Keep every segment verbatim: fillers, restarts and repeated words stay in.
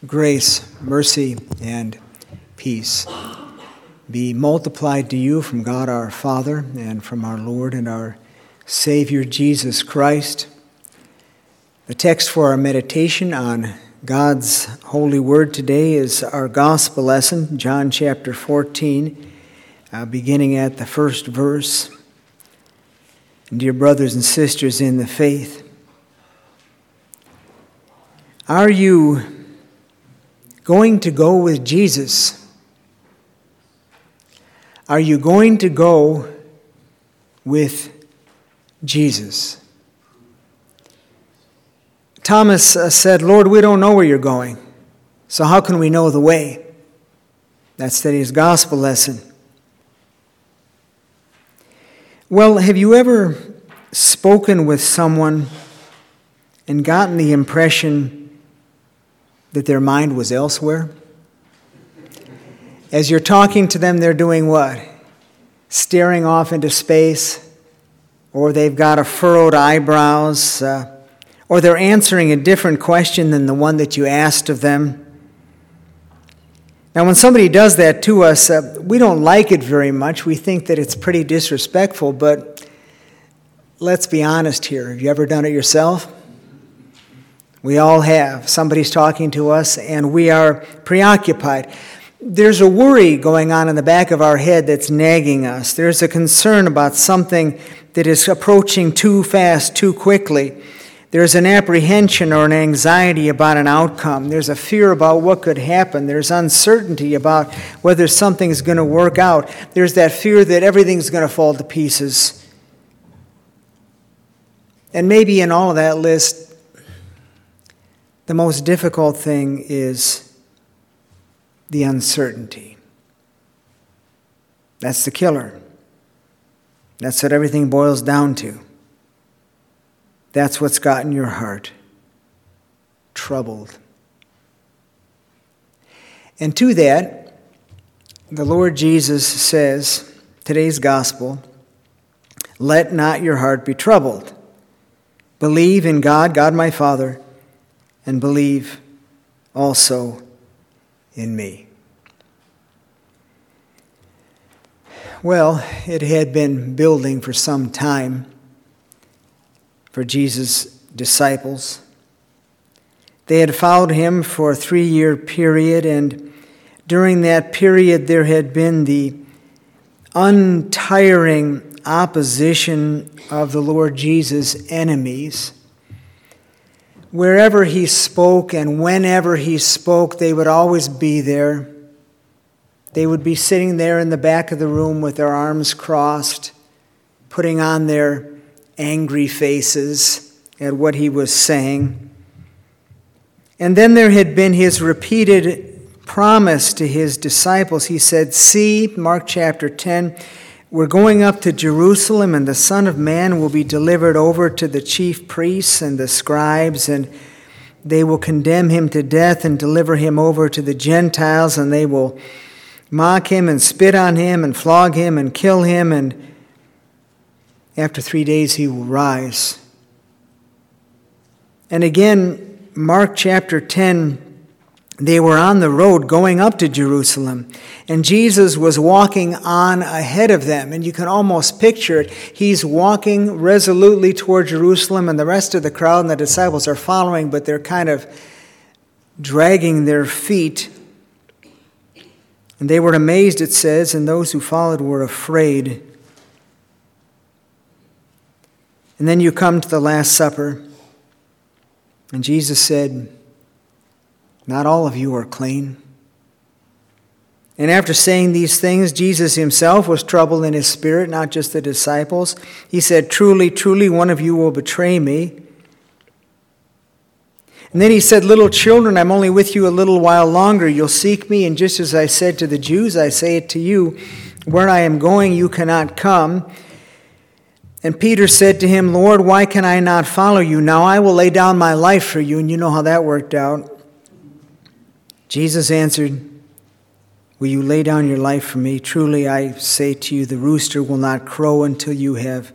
Grace, mercy, and peace be multiplied to you from God our Father and from our Lord and our Savior Jesus Christ. The text for our meditation on God's holy word today is our gospel lesson, John chapter fourteen, uh, beginning at the first verse. And dear brothers and sisters in the faith, are you going to go with Jesus? Are you going to go with Jesus? Thomas uh, said, Lord, we don't know where you're going, so how can we know the way? That's today's gospel lesson. Well, have you ever spoken with someone and gotten the impression that their mind was elsewhere? As you're talking to them, they're doing what? Staring off into space, or they've got a furrowed eyebrows, uh, or they're answering a different question than the one that you asked of them. Now, when somebody does that to us, uh, we don't like it very much. We think that it's pretty disrespectful, but let's be honest here. Have you ever done it yourself? We all have. Somebody's talking to us, and we are preoccupied. There's a worry going on in the back of our head that's nagging us. There's a concern about something that is approaching too fast, too quickly. There's an apprehension or an anxiety about an outcome. There's a fear about what could happen. There's uncertainty about whether something's going to work out. There's that fear that everything's going to fall to pieces. And maybe in all of that list, the most difficult thing is the uncertainty. That's the killer. That's what everything boils down to. That's what's gotten your heart troubled. And to that, the Lord Jesus says, today's gospel, let not your heart be troubled. Believe in God, God my Father, and believe also in me. Well, it had been building for some time for Jesus' disciples. They had followed him for a three-year period, and during that period there had been the untiring opposition of the Lord Jesus' enemies. Wherever he spoke and whenever he spoke, they would always be there. They would be sitting there in the back of the room with their arms crossed, putting on their angry faces at what he was saying. And then there had been his repeated promise to his disciples. He said, see, Mark chapter ten, we're going up to Jerusalem, and the Son of Man will be delivered over to the chief priests and the scribes, and they will condemn him to death and deliver him over to the Gentiles, and they will mock him and spit on him and flog him and kill him, and after three days he will rise. And again, Mark chapter ten, they were on the road going up to Jerusalem, and Jesus was walking on ahead of them. And you can almost picture it. He's walking resolutely toward Jerusalem, and the rest of the crowd and the disciples are following, but they're kind of dragging their feet. And they were amazed, it says, and those who followed were afraid. And then you come to the Last Supper, and Jesus said, not all of you are clean. And after saying these things, Jesus himself was troubled in his spirit, not just the disciples. He said, truly, truly, one of you will betray me. And then he said, little children, I'm only with you a little while longer. You'll seek me, and just as I said to the Jews, I say it to you, where I am going, you cannot come. And Peter said to him, Lord, why can I not follow you? Now I will lay down my life for you. And you know how that worked out. Jesus answered, will you lay down your life for me? Truly I say to you, the rooster will not crow until you have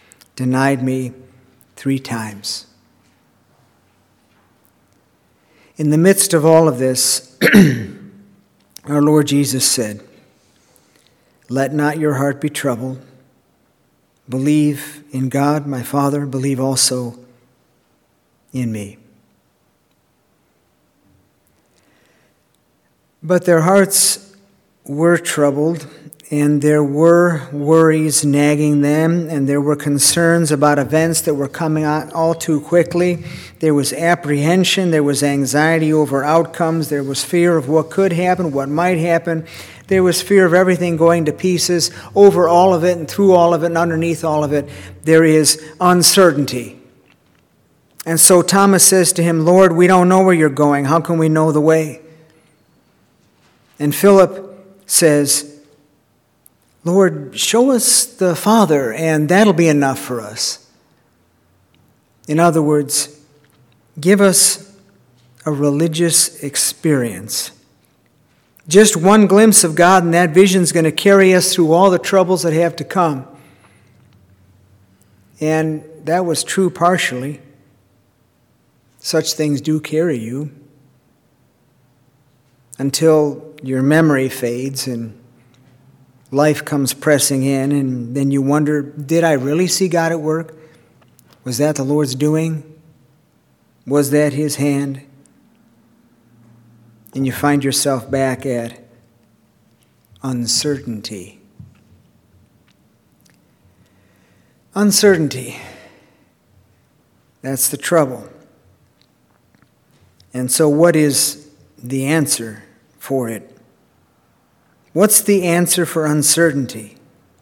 denied me three times. In the midst of all of this, our Lord Jesus said, "Let not your heart be troubled. Believe in God, my Father. Believe also in me." But their hearts were troubled, and there were worries nagging them, and there were concerns about events that were coming on all too quickly. There was apprehension, there was anxiety over outcomes, there was fear of what could happen, what might happen. There was fear of everything going to pieces. Over all of it and through all of it and underneath all of it, there is uncertainty. And so Thomas says to him, "Lord, we don't know where you're going. How can we know the way?" And Philip says, "Lord, show us the Father, and that'll be enough for us." In other words, give us a religious experience. Just one glimpse of God, and that vision is going to carry us through all the troubles that have to come. And that was true partially. Such things do carry you until your memory fades and life comes pressing in, and then you wonder, did I really see God at work? Was that the Lord's doing? Was that His hand? And you find yourself back at uncertainty. Uncertainty. That's the trouble. And so what is the answer for it? What's the answer for uncertainty?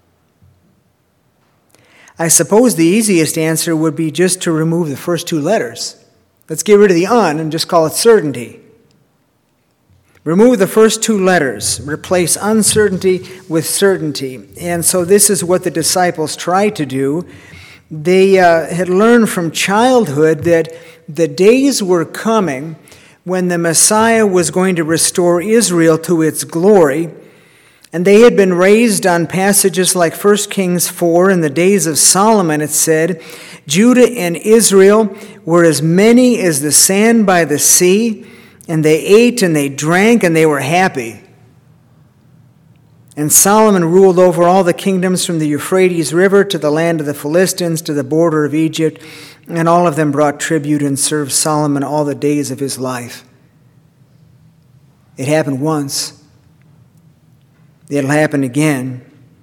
I suppose the easiest answer would be just to remove the first two letters. Let's get rid of the un and just call it certainty. Remove the first two letters. Replace uncertainty with certainty. And so this is what the disciples tried to do. They uh, had learned from childhood that the days were coming when the Messiah was going to restore Israel to its glory. And they had been raised on passages like First Kings four. In the days of Solomon, it said, Judah and Israel were as many as the sand by the sea, and they ate and they drank and they were happy. And Solomon ruled over all the kingdoms from the Euphrates River to the land of the Philistines to the border of Egypt, and all of them brought tribute and served Solomon all the days of his life. It happened once. It'll happen again.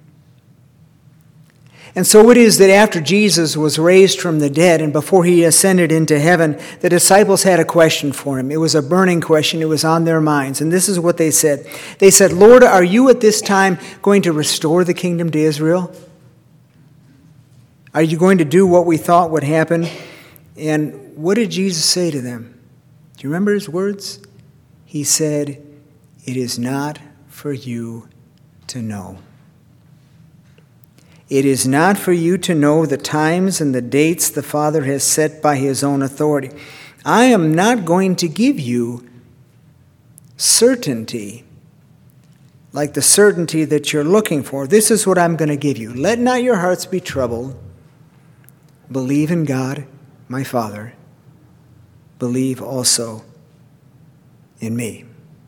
And so it is that after Jesus was raised from the dead and before he ascended into heaven, the disciples had a question for him. It was a burning question. It was on their minds. And this is what they said. They said, "Lord, are you at this time going to restore the kingdom to Israel? Are you going to do what we thought would happen?" And what did Jesus say to them? Do you remember his words? He said, "It is not for you to know. It is not for you to know the times and the dates the Father has set by his own authority. I am not going to give you certainty, like the certainty that you're looking for. This is what I'm going to give you. Let not your hearts be troubled. Believe in God, my Father. Believe also in me."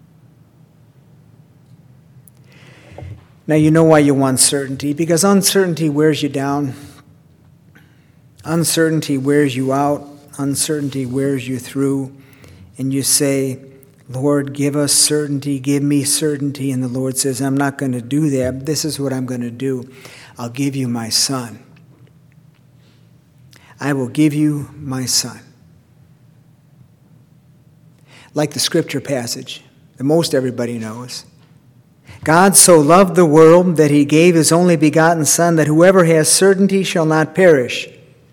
Now, you know why you want certainty, because uncertainty wears you down. Uncertainty wears you out. Uncertainty wears you through. And you say, "Lord, give us certainty, give me certainty." And the Lord says, "I'm not going to do that. This is what I'm going to do. I'll give you my Son. I will give you my Son." Like the scripture passage that most everybody knows. God so loved the world that he gave his only begotten Son, that whoever has certainty shall not perish.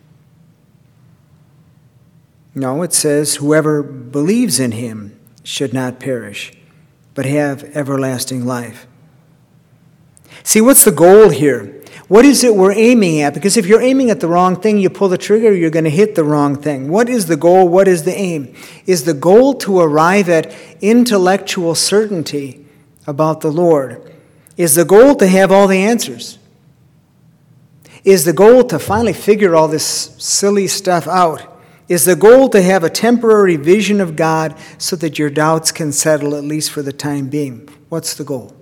No, it says whoever believes in him should not perish, but have everlasting life. See, what's the goal here? What is it we're aiming at? Because if you're aiming at the wrong thing, you pull the trigger, you're going to hit the wrong thing. What is the goal? What is the aim? Is the goal to arrive at intellectual certainty about the Lord? Is the goal to have all the answers? Is the goal to finally figure all this silly stuff out Is the goal to have a temporary vision of God so that your doubts can settle, at least for the time being? What's the goal?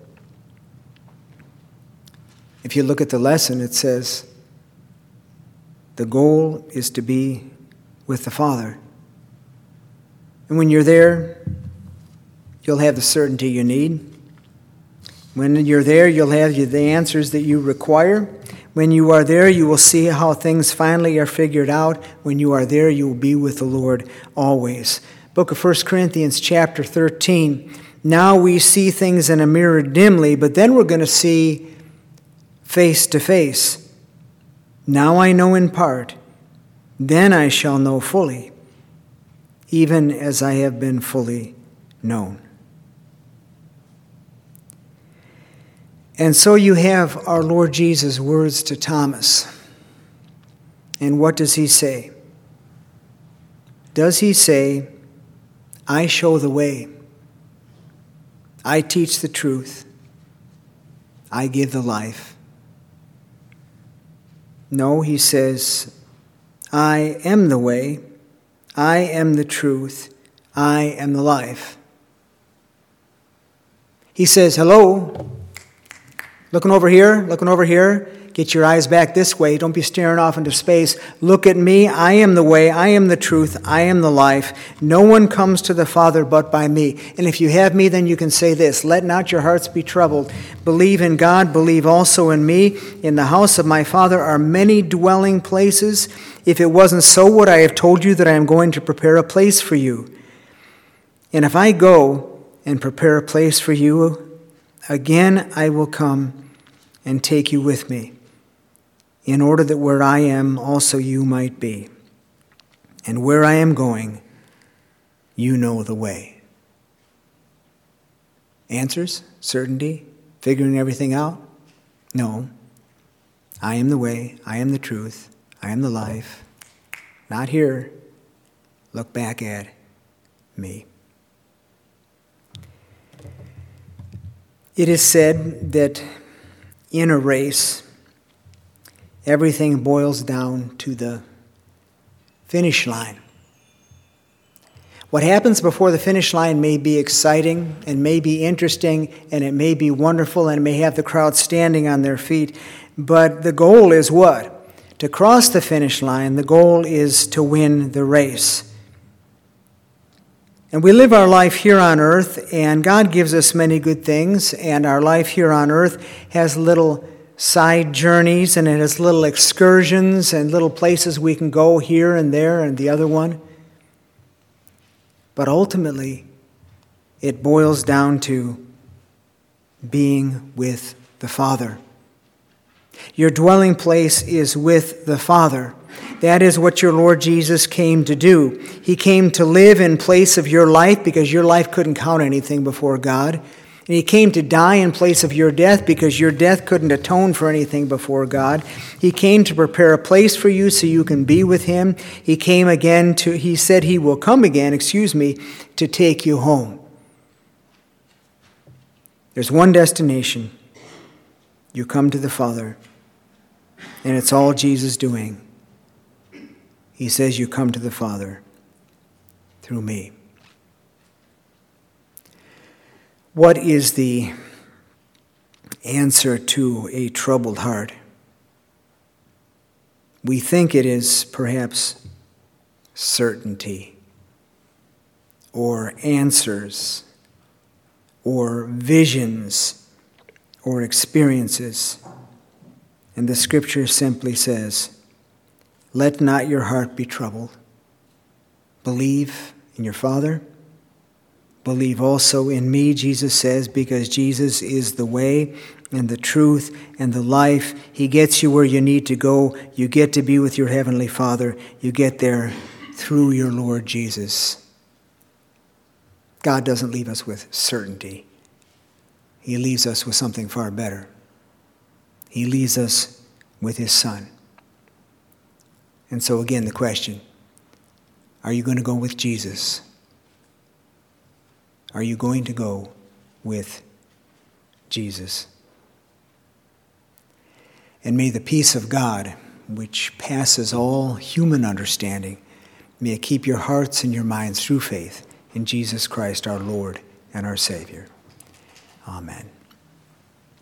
If you look at the lesson, it says, the goal is to be with the Father. And when you're there, you'll have the certainty you need. When you're there, you'll have the answers that you require. When you are there, you will see how things finally are figured out. When you are there, you will be with the Lord always. Book of First Corinthians chapter thirteen. Now we see things in a mirror dimly, but then we're going to see face to face. Now I know in part, then I shall know fully, even as I have been fully known. And so you have our Lord Jesus' words to Thomas. And what does he say? Does he say, I show the way, I teach the truth, I give the life? No, he says, I am the way, I am the truth, I am the life. He says, hello, looking over here, looking over here. Get your eyes back this way. Don't be staring off into space. Look at me. I am the way. I am the truth. I am the life. No one comes to the Father but by me. And if you have me, then you can say this. Let not your hearts be troubled. Believe in God. Believe also in me. In the house of my Father are many dwelling places. If it wasn't so, would I have told you that I am going to prepare a place for you? And if I go and prepare a place for you, again I will come and take you with me, in order that where I am also you might be. And where I am going, you know the way. Answers? Certainty? Figuring everything out? No. I am the way. I am the truth. I am the life. Not here. Look back at me. It is said that in a race, everything boils down to the finish line. What happens before the finish line may be exciting and may be interesting and it may be wonderful and it may have the crowd standing on their feet, but the goal is what? To cross the finish line. The goal is to win the race. And we live our life here on earth, and God gives us many good things, and our life here on earth has little side journeys, and it has little excursions and little places we can go here and there and the other one. But ultimately, it boils down to being with the Father. Your dwelling place is with the Father. That is what your Lord Jesus came to do. He came to live in place of your life because your life couldn't count anything before God. And he came to die in place of your death because your death couldn't atone for anything before God. He came to prepare a place for you so you can be with him. He came again to, he said he will come again, excuse me, to take you home. There's one destination. You come to the Father, and it's all Jesus doing. He says you come to the Father through me. What is the answer to a troubled heart? We think it is perhaps certainty or answers or visions or experiences. And the scripture simply says, let not your heart be troubled. Believe in your Father. Believe also in me, Jesus says, because Jesus is the way and the truth and the life. He gets you where you need to go. You get to be with your Heavenly Father. You get there through your Lord Jesus. God doesn't leave us with certainty. He leaves us with something far better. He leaves us with his Son. And so again, the question, are you going to go with Jesus? Are you going to go with Jesus? And may the peace of God, which passes all human understanding, May it keep your hearts and your minds through faith in Jesus Christ our Lord and our Savior. Amen.